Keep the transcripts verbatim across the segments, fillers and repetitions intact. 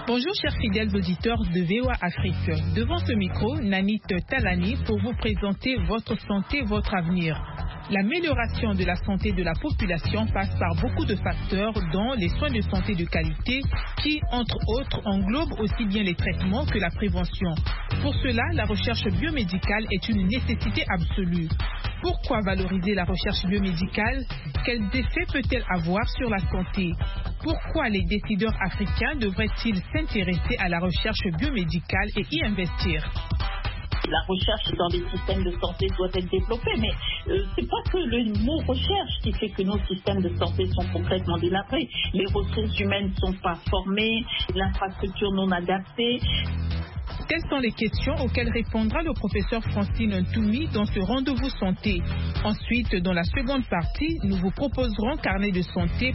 Bonjour chers fidèles auditeurs de V O A Afrique. Devant ce micro, Nanit Talani pour vous présenter votre santé, votre avenir. L'amélioration de la santé de la population passe par beaucoup de facteurs, dont les soins de santé de qualité qui, entre autres, englobent aussi bien les traitements que la prévention. Pour cela, la recherche biomédicale est une nécessité absolue. Pourquoi valoriser la recherche biomédicale? Quels effets peut-elle avoir sur la santé? Pourquoi les décideurs africains devraient-ils s'intéresser à la recherche biomédicale et y investir? La recherche dans les systèmes de santé doit être développée, mais euh, c'est pas que le mot recherche qui fait que nos systèmes de santé sont complètement délabrés. Les ressources humaines ne sont pas formées, l'infrastructure non adaptée. Quelles sont les questions auxquelles répondra le professeur Francine Ntoumi dans ce rendez-vous santé? Ensuite, dans la seconde partie, nous vous proposerons carnet de santé.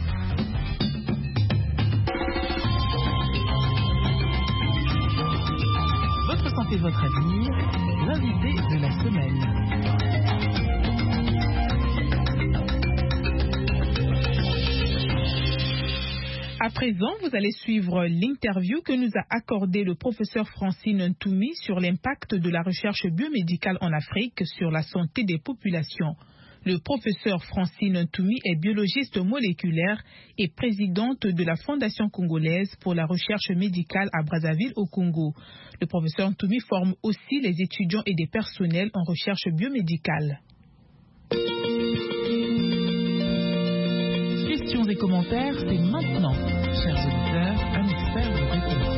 Votre santé, votre avenir, l'invité de la semaine. À présent, vous allez suivre l'interview que nous a accordé le professeur Francine Ntoumi sur l'impact de la recherche biomédicale en Afrique sur la santé des populations. Le professeur Francine Ntoumi est biologiste moléculaire et présidente de la Fondation congolaise pour la recherche médicale à Brazzaville au Congo. Le professeur Ntoumi forme aussi les étudiants et des personnels en recherche biomédicale. Questions et commentaires, c'est maintenant. Chers auditeurs, un expert vous répond.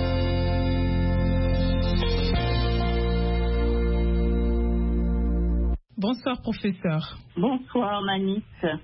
Bonsoir professeur. Bonsoir Manit.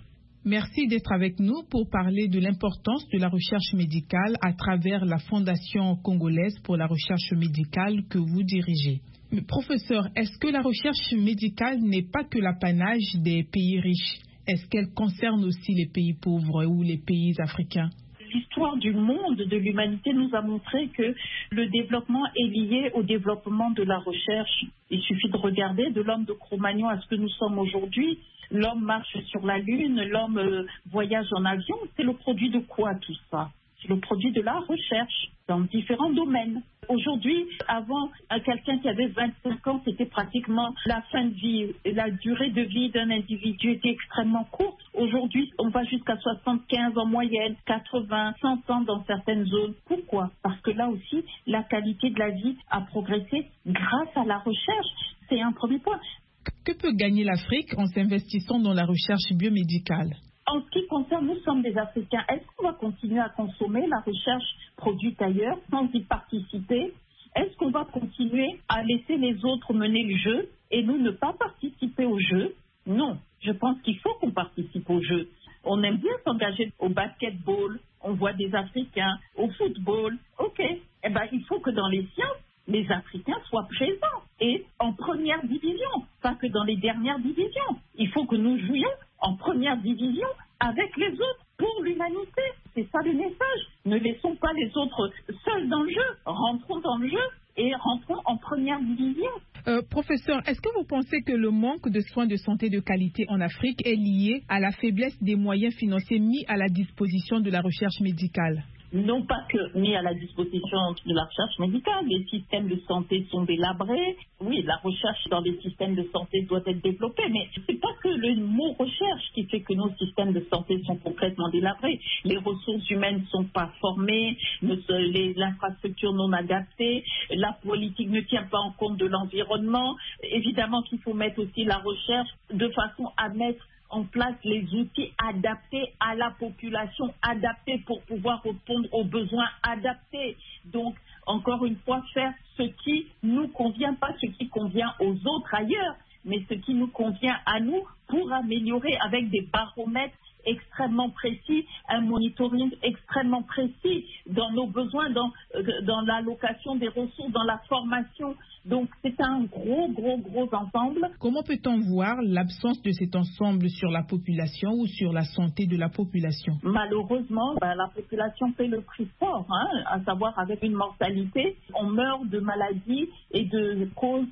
Merci d'être avec nous pour parler de l'importance de la recherche médicale à travers la Fondation congolaise pour la recherche médicale que vous dirigez. Mais professeur, est-ce que la recherche médicale n'est pas que l'apanage des pays riches? Est-ce qu'elle concerne aussi les pays pauvres ou les pays africains? L'histoire du monde, de l'humanité, nous a montré que le développement est lié au développement de la recherche. Il suffit de regarder de l'homme de Cro-Magnon à ce que nous sommes aujourd'hui. L'homme marche sur la Lune, l'homme euh, voyage en avion. C'est le produit de quoi tout ça? C'est le produit de la recherche dans différents domaines. Aujourd'hui, avant, quelqu'un qui avait vingt-cinq ans, c'était pratiquement la fin de vie. La durée de vie d'un individu était extrêmement courte. Aujourd'hui, on va jusqu'à soixante-quinze en moyenne, quatre-vingts, cent ans dans certaines zones. Pourquoi? Parce que là aussi, la qualité de la vie a progressé grâce à la recherche. C'est un premier point. Que peut gagner l'Afrique en s'investissant dans la recherche biomédicale? En ce qui concerne, nous sommes des Africains. Est-ce qu'on va continuer à consommer la recherche produite ailleurs sans y participer? Est-ce qu'on va continuer à laisser les autres mener le jeu et nous ne pas participer au jeu? Non, je pense qu'il faut qu'on participe au jeu. On aime bien s'engager au basketball, on voit des Africains, au football. Ok, eh ben, il faut que dans les sciences, les Africains soient présents et en première division, pas que dans les dernières divisions. Il faut que nous jouions en première division avec les autres pour l'humanité. C'est ça le message. Ne laissons pas les autres seuls dans le jeu. Rentrons dans le jeu et rentrons en première division. Euh, professeur, est-ce que vous pensez que le manque de soins de santé de qualité en Afrique est lié à la faiblesse des moyens financiers mis à la disposition de la recherche médicale? Non pas que mis à la disposition de la recherche médicale, les systèmes de santé sont délabrés. Oui, la recherche dans les systèmes de santé doit être développée, mais c'est pas que le mot recherche qui fait que nos systèmes de santé sont complètement délabrés. Les ressources humaines ne sont pas formées, l'infrastructure non adaptée, la politique ne tient pas en compte de l'environnement. Évidemment qu'il faut mettre aussi la recherche de façon à mettre en place les outils adaptés à la population, adaptés pour pouvoir répondre aux besoins adaptés. Donc, encore une fois, faire ce qui nous convient, pas ce qui convient aux autres ailleurs, mais ce qui nous convient à nous pour améliorer avec des baromètres extrêmement précis, un monitoring extrêmement précis dans nos besoins, dans, dans l'allocation des ressources, dans la formation. Donc, c'est un gros, gros, gros ensemble. Comment peut-on voir l'absence de cet ensemble sur la population ou sur la santé de la population? Malheureusement, ben, la population paie le prix fort, hein, à savoir avec une mortalité. On meurt de maladies et de causes